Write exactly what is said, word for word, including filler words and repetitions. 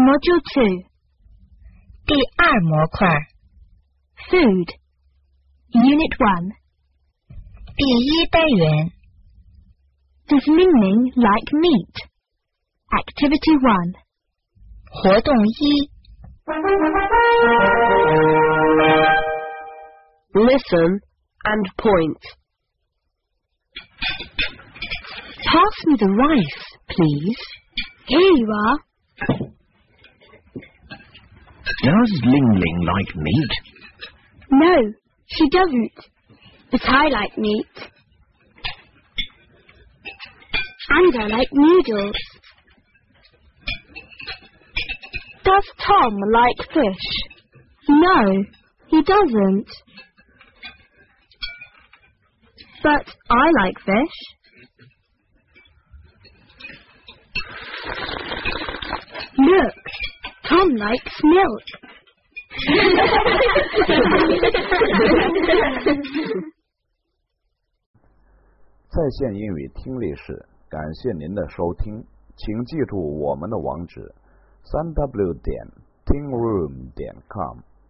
Module two. 第二模块 Food. Unit one. 第一单元 Does Ling-Ling like meat? Activity one. 活动一 Listen and point. Pass me the rice, please. Here you are. Does Ling-Ling like meat? No, she doesn't. But I like meat. And I like noodles. Does Tom like fish? No, he doesn't. But I like fish. Look, Tom likes milk. 在线英语听力室，感谢您的收听，请记住我们的网址：三 w 点 tingroom 点 com。